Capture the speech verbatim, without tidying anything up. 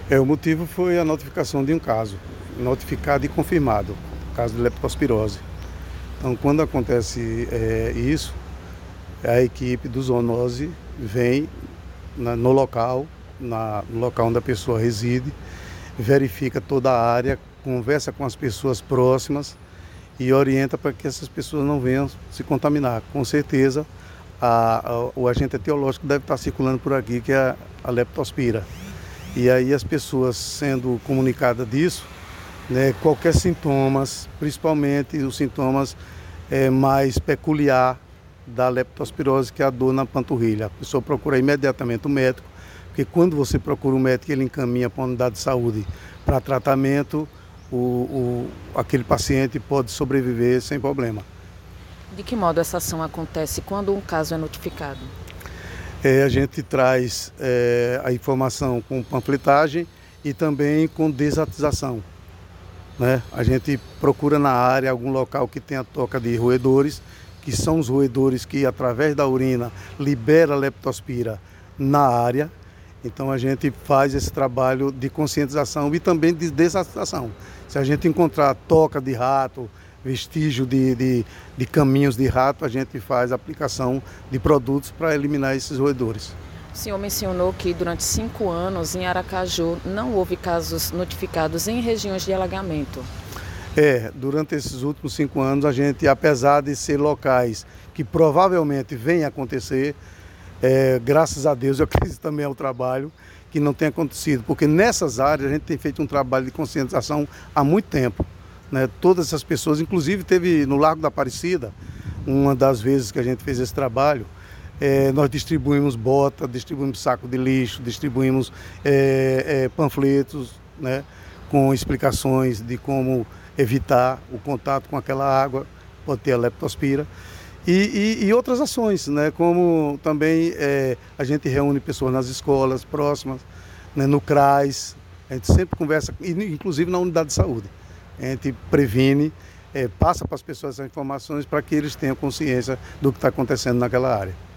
É, o motivo foi a notificação de um caso, notificado e confirmado, caso de leptospirose. Então, quando acontece é, isso, a equipe do zoonose vem na, no local, na, no local onde a pessoa reside, verifica toda a área, conversa com as pessoas próximas e orienta para que essas pessoas não venham se contaminar. Com certeza, a, a, o agente etiológico deve estar circulando por aqui, que é a, a leptospira. E aí as pessoas sendo comunicadas disso, né, qualquer sintomas, principalmente os sintomas é, mais peculiar da leptospirose, que é a dor na panturrilha. A pessoa procura imediatamente o médico, porque quando você procura o médico, ele encaminha para a unidade de saúde para tratamento, o, o, aquele paciente pode sobreviver sem problema. De que modo essa ação acontece quando um caso é notificado? É, a gente traz é, a informação com panfletagem e também com desatização, né? A gente procura na área algum local que tenha toca de roedores, que são os roedores que através da urina libera a leptospira na área. Então a gente faz esse trabalho de conscientização e também de desatização. Se a gente encontrar toca de rato, vestígio de, de, de caminhos de rato, a gente faz a aplicação de produtos para eliminar esses roedores. O senhor mencionou que durante cinco anos em Aracaju não houve casos notificados em regiões de alagamento. É, durante esses últimos cinco anos a gente, apesar de ser locais que provavelmente venham a acontecer, é, graças a Deus, eu acredito também ao trabalho, que não tem acontecido, porque nessas áreas a gente tem feito um trabalho de conscientização há muito tempo. Né, todas essas pessoas, inclusive teve no Largo da Aparecida, uma das vezes que a gente fez esse trabalho, é, nós distribuímos bota, distribuímos saco de lixo, distribuímos é, é, panfletos, né, com explicações de como evitar o contato com aquela água, pode ter a leptospira, e, e, e outras ações, né, como também é, a gente reúne pessoas nas escolas próximas, né, no CRAS, a gente sempre conversa, inclusive na unidade de saúde. A gente previne, é, passa para as pessoas essas informações para que eles tenham consciência do que está acontecendo naquela área.